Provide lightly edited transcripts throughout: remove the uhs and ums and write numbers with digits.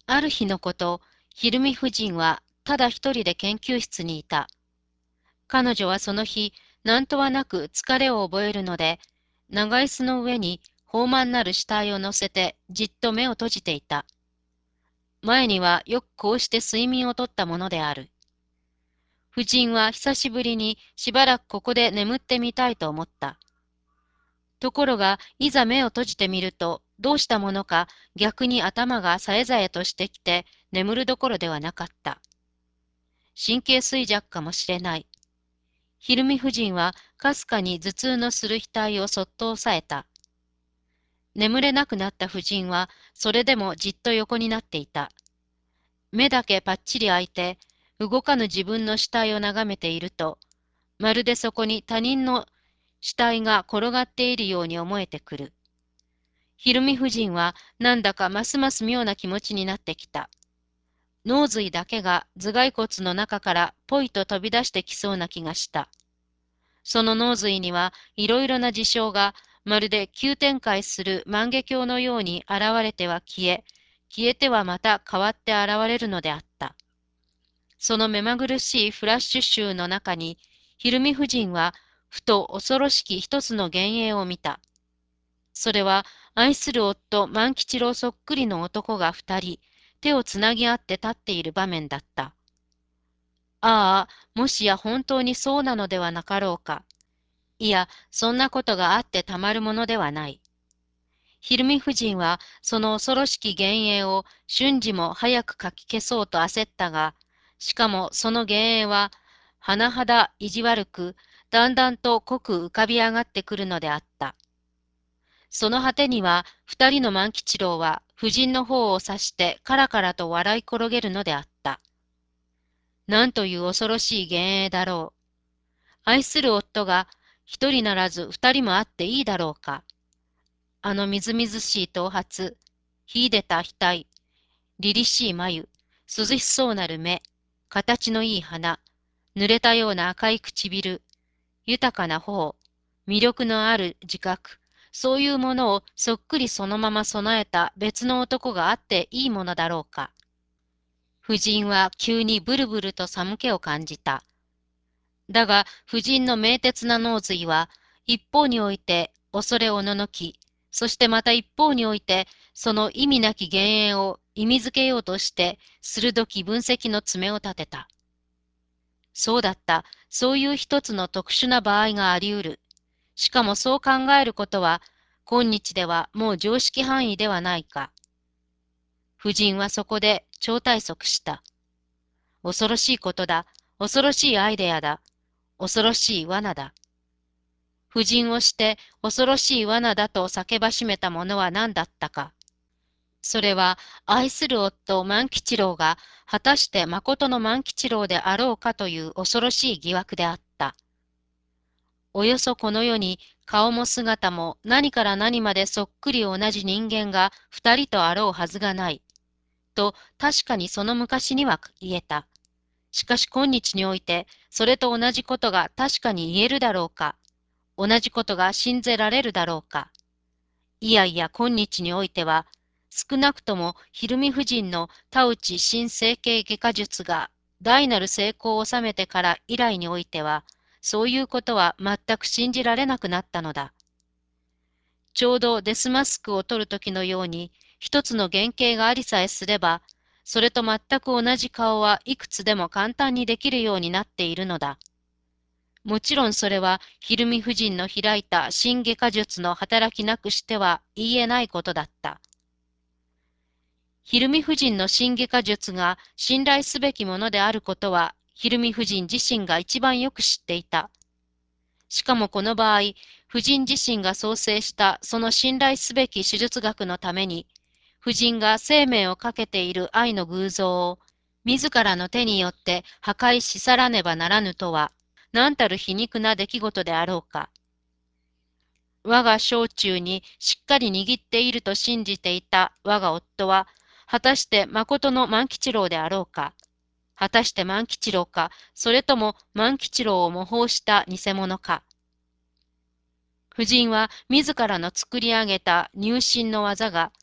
ある日のこと、ひるみ夫人はただ一人で研究室にいた。彼女はその日、何とはなく疲れを覚えるので、長椅子の上に豊満なる死体を乗せてじっと目を閉じていた。前にはよくこうして睡眠をとったものである。夫人は久しぶりにしばらくここで眠ってみたいと思った。ところが、いざ目を閉じてみると、どうしたものか逆に頭がさえざえとしてきて眠るどころではなかった。神経衰弱かもしれない。ひるみ夫人はかすかに頭痛のする額をそっと押さえた。眠れなくなった夫人はそれでもじっと横になっていた。目だけぱっちり開いて動かぬ自分の死体を眺めていると、まるでそこに他人の死体が転がっているように思えてくる。ひるみ夫人はなんだかますます妙な気持ちになってきた。脳髄だけが頭蓋骨の中からポイと飛び出してきそうな気がした。その脳髄にはいろいろな事象がまるで急展開する万華鏡のように現れては消え、消えてはまた変わって現れるのであった。その目まぐるしいフラッシュ集の中に、ひるみ夫人はふと恐ろしき一つの幻影を見た。それは愛する夫万吉郎そっくりの男が二人、手をつなぎ合って立っている場面だった。ああ、もしや本当にそうなのではなかろうか。いや、そんなことがあってたまるものではない。ひるみ夫人はその恐ろしき幻影を瞬時も早くかき消そうと焦ったが、しかもその幻影は、甚だ意地悪く、だんだんと濃く浮かび上がってくるのであった。その果てには、二人の万吉郎は夫人の方を指してカラカラと笑い転げるのであった。なんという恐ろしい幻影だろう。愛する夫が一人ならず二人もあっていいだろうか。あのみずみずしい頭髪、秀でた額、凛々しい眉、涼しそうなる目、形のいい鼻、濡れたような赤い唇、豊かな頬、魅力のある自覚、そういうものをそっくりそのまま備えた別の男があっていいものだろうか。夫人は急にブルブルと寒気を感じた。だが、夫人の明徹な脳髄は、一方において恐れおののき、そしてまた一方において、その意味なき幻影を意味づけようとして、鋭き分析の爪を立てた。そうだった。そういう一つの特殊な場合があり得る。しかもそう考えることは、今日ではもう常識範囲ではないか。夫人はそこで超退速した。恐ろしいことだ。恐ろしいアイデアだ。恐ろしい罠だ。夫人をして恐ろしい罠だと叫ばしめたものは何だったか。それは愛する夫万吉郎が果たして誠の万吉郎であろうかという恐ろしい疑惑であった。およそこの世に顔も姿も何から何までそっくり同じ人間が二人とあろうはずがない。と確かにその昔には言えた。しかし今日においてそれと同じことが確かに言えるだろうか。同じことが信ぜられるだろうか。いやいや今日においては、少なくともひるみ夫人の田内新整形外科術が大なる成功を収めてから以来においては、そういうことは全く信じられなくなったのだ。ちょうどデスマスクを取る時のように、一つの原型がありさえすれば、それと全く同じ顔はいくつでも簡単にできるようになっているのだ。もちろんそれは、ひるみ夫人の開いた新外科術の働きなくしては言えないことだった。ひるみ夫人の新外科術が信頼すべきものであることは、ひるみ夫人自身が一番よく知っていた。しかもこの場合、夫人自身が創生したその信頼すべき手術学のために、夫人が生命をかけている愛の偶像を、自らの手によって破壊し去らねばならぬとは、何たる皮肉な出来事であろうか。我が小中にしっかり握っていると信じていた我が夫は、果たして誠の万吉郎であろうか。果たして万吉郎か、それとも万吉郎を模倣した偽物か。夫人は自らの作り上げた入信の技が、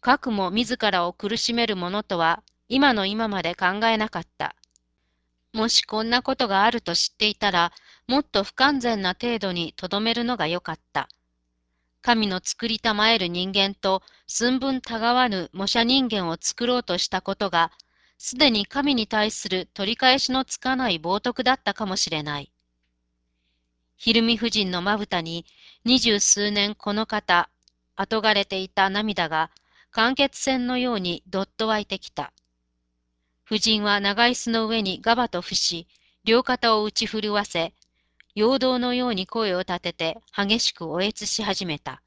かくも自らを苦しめるものとは今の今まで考えなかった。もしこんなことがあると知っていたら、もっと不完全な程度にとどめるのがよかった。神の作りたまえる人間と寸分たがわぬ模写人間を作ろうとしたことが、すでに神に対する取り返しのつかない冒涜だったかもしれない。ひるみ夫人のまぶたに20数年この方、憧れていた涙が間欠泉のようにどっと湧いてきた。夫人は長椅子の上にガバと伏し、両肩を打ち震わせ、陽動のように声を立てて激しくおえつし始めた。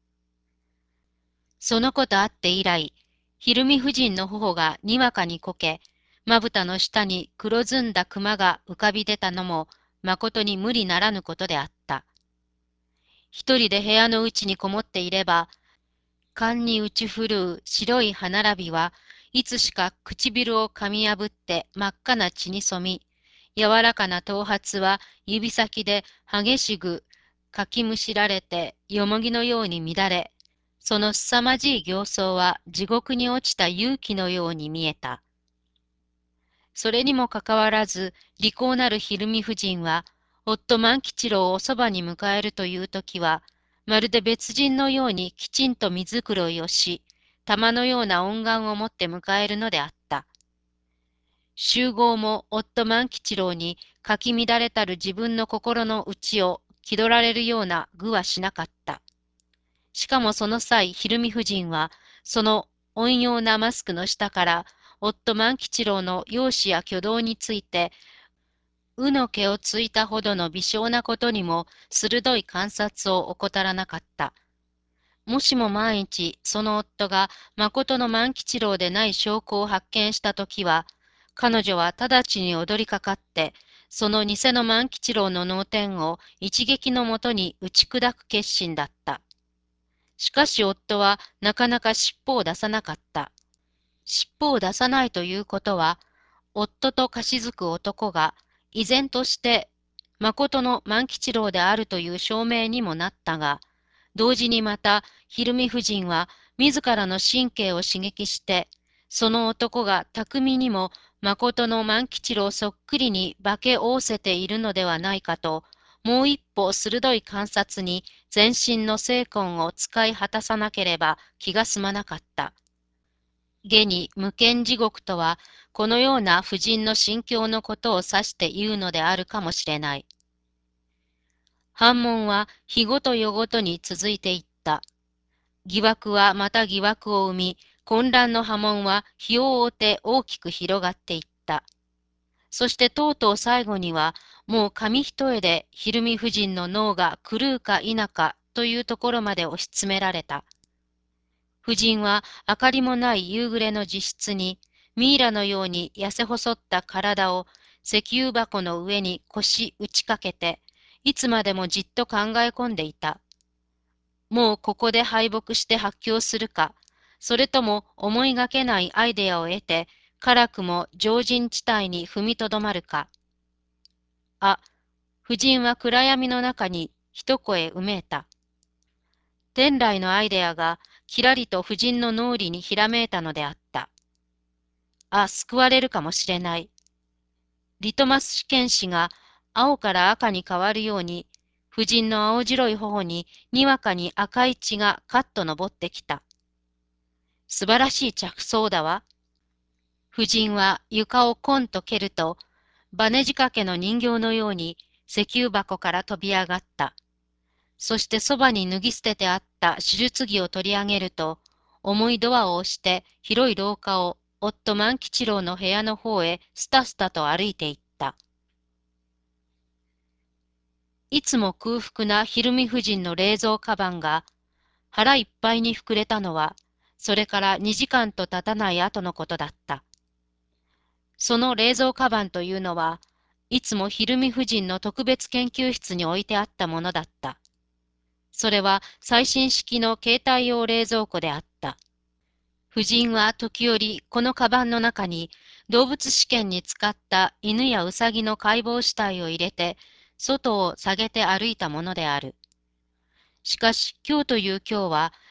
そのことあって以来、ひるみ夫人の頬がにわかにこけ、まぶたの下に黒ずんだ熊が浮かび出たのも、まことに無理ならぬことであった。一人で部屋の内にこもっていれば、勘に打ち震う白い歯並びはいつしか唇を噛み破って真っ赤な血に染み、柔らかな頭髪は指先で激しくかきむしられてよもぎのように乱れ、その凄まじい形相は地獄に落ちた勇気のように見えた。それにもかかわらず、利口なるひるみ夫人は、夫万吉郎をそばに迎えるという時は、まるで別人のようにきちんと水黒いをし、玉のような恩願を持って迎えるのであった。集合も夫万吉郎にかき乱れたる自分の心の内を気取られるような具はしなかった。しかもその際、ひるみ夫人は、その温様なマスクの下から、夫万吉郎の容姿や挙動について、うの毛をついたほどの微小なことにも鋭い観察を怠らなかった。もしも万一、その夫が誠の万吉郎でない証拠を発見したときは、彼女は直ちに踊りかかって、その偽の万吉郎の脳天を一撃のもとに打ち砕く決心だった。しかし夫はなかなか尻尾を出さなかった。尻尾を出さないということは、夫と貸し付く男が依然として誠の万吉郎であるという証明にもなったが、同時にまた、ひるみ夫人は自らの神経を刺激して、その男が巧みにも誠の万吉郎そっくりに化け仰せているのではないかと、もう一歩鋭い観察に全身の精魂を使い果たさなければ気が済まなかった。現に無間地獄とは、このような婦人の心境のことを指して言うのであるかもしれない。反問は日ごと夜ごとに続いていった。疑惑はまた疑惑を生み、混乱の波紋は日を追って大きく広がっていった。そしてとうとう最後には、もう紙一重でひるみ夫人の脳が狂うか否かというところまで押し詰められた。夫人は明かりもない夕暮れの自室に、ミイラのように痩せ細った体を石油箱の上に腰打ちかけて、いつまでもじっと考え込んでいた。もうここで敗北して発狂するか、それとも思いがけないアイデアを得て、辛くも常人地帯に踏みとどまるか。あ、夫人は暗闇の中に一声うめいた。天来のアイデアがきらりと夫人の脳裏にひらめいたのであった。あ、救われるかもしれない。リトマス試験紙が青から赤に変わるように、夫人の青白い頬ににわかに赤い血がカッと昇ってきた。素晴らしい着想だわ。夫人は床をコンと蹴ると、バネ仕掛けの人形のように石油箱から飛び上がった。そしてそばに脱ぎ捨ててあった手術着を取り上げると、重いドアを押して広い廊下を夫万吉郎の部屋の方へスタスタと歩いていった。いつも空腹なひるみ夫人の冷蔵カバンが腹いっぱいに膨れたのは、それから2時間と経たない後のことだった。その冷蔵カバンというのは、いつもひるみ夫人の特別研究室に置いてあったものだった。それは最新式の携帯用冷蔵庫であった。夫人は時折このカバンの中に動物試験に使った犬やウサギの解剖死体を入れて、外を下げて歩いたものである。しかし今日という今日は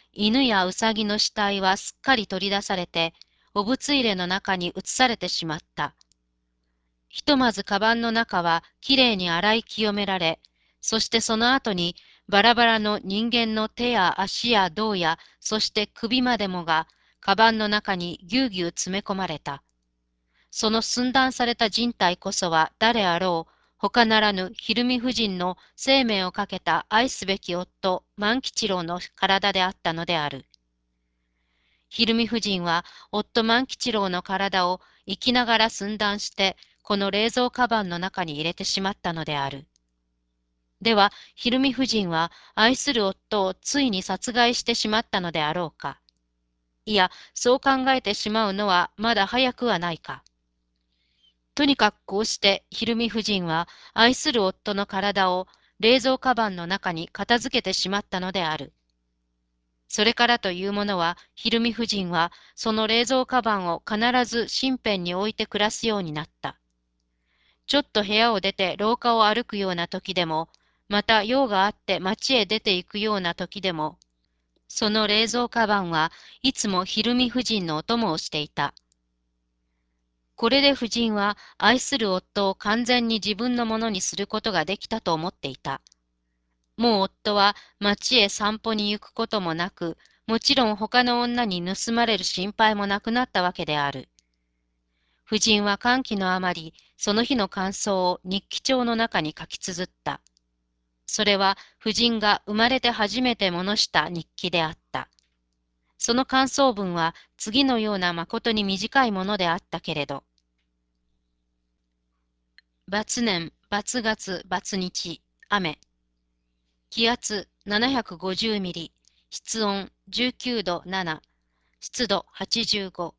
犬やうさぎの死体はすっかり取り出されて、お物入れの中に移されてしまった。ひとまずカバンの中はきれいに洗い清められ、そしてその後にバラバラの人間の手や足や胴や、そして首までもがカバンの中にぎゅうぎゅう詰め込まれた。その寸断された人体こそは誰あろう、他ならぬ昼見夫人の生命をかけた愛すべき夫、万吉郎の体であったのである。昼見夫人は夫万吉郎の体を生きながら寸断して、この冷蔵カバンの中に入れてしまったのである。では、昼見夫人は愛する夫をついに殺害してしまったのであろうか。いや、そう考えてしまうのはまだ早くはないか。とにかくこうして昼見夫人は愛する夫の体を冷蔵カバンの中に片付けてしまったのである。それからというものは、昼見夫人はその冷蔵カバンを必ず身辺に置いて暮らすようになった。ちょっと部屋を出て廊下を歩くような時でも、また用があって街へ出て行くような時でも、その冷蔵カバンはいつも昼見夫人のお供をしていた。これで夫人は愛する夫を完全に自分のものにすることができたと思っていた。もう夫は街へ散歩に行くこともなく、もちろん他の女に盗まれる心配もなくなったわけである。夫人は歓喜のあまり、その日の感想を日記帳の中に書き綴った。それは夫人が生まれて初めて物した日記であった。その感想文は次のような誠に短いものであったけれど、バツ年、バツ月、バツ日、雨。気圧750ミリ、室温19度7、湿度85。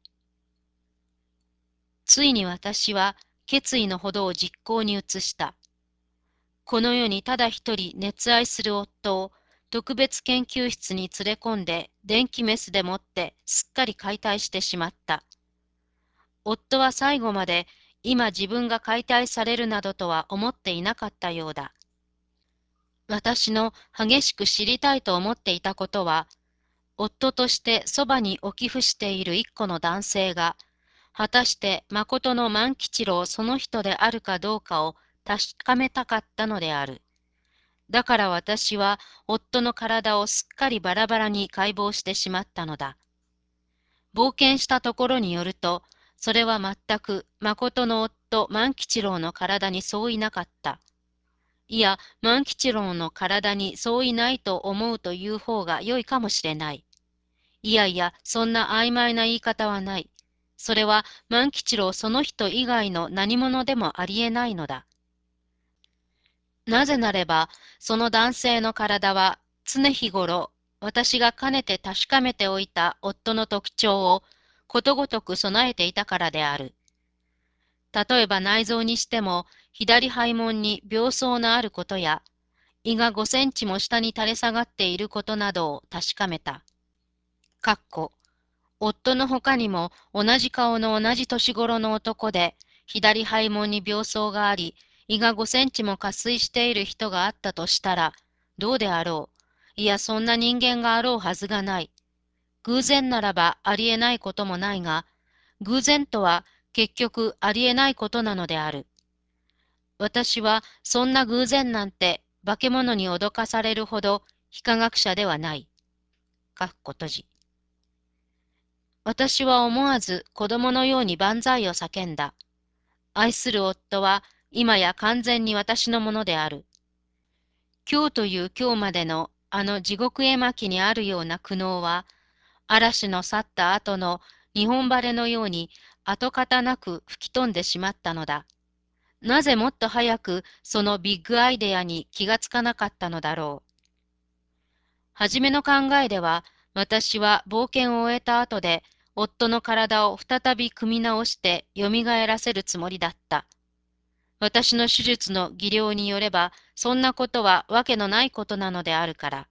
ついに私は決意のほどを実行に移した。この世にただ一人熱愛する夫を特別研究室に連れ込んで電気メスでもってすっかり解体してしまった。夫は最後まで今自分が解体されるなどとは思っていなかったようだ。私の激しく知りたいと思っていたことは、夫としてそばに置き伏している一個の男性が、果たして誠の万吉郎その人であるかどうかを確かめたかったのである。だから私は夫の体をすっかりバラバラに解剖してしまったのだ。冒険したところによると、それは全く誠の夫万吉郎の体に相違なかった。いや、万吉郎の体に相違ないと思うという方が良いかもしれない。いやいや、そんな曖昧な言い方はない。それは万吉郎その人以外の何者でもありえないのだ。なぜなれば、その男性の体は常日頃、私がかねて確かめておいた夫の特徴をことごとく備えていたからである。例えば内臓にしても、左肺門に病巣のあることや、胃が5センチも下に垂れ下がっていることなどを確かめた。かっこ夫の他にも同じ顔の同じ年頃の男で、左肺門に病巣があり、胃が5センチも下垂している人があったとしたら、どうであろう。いや、そんな人間があろうはずがない。偶然ならばありえないこともないが、偶然とは結局ありえないことなのである。私はそんな偶然なんて化け物に脅かされるほど非科学者ではない。かっこ閉じ。私は思わず子供のように万歳を叫んだ。愛する夫は今や完全に私のものである。今日という今日までのあの地獄絵巻にあるような苦悩は、嵐の去った後の日本晴れのように跡形なく吹き飛んでしまったのだ。なぜもっと早くそのビッグアイデアに気がつかなかったのだろう。初めの考えでは、私は冒険を終えた後で、夫の体を再び組み直して蘇らせるつもりだった。私の手術の技量によれば、そんなことはわけのないことなのであるから。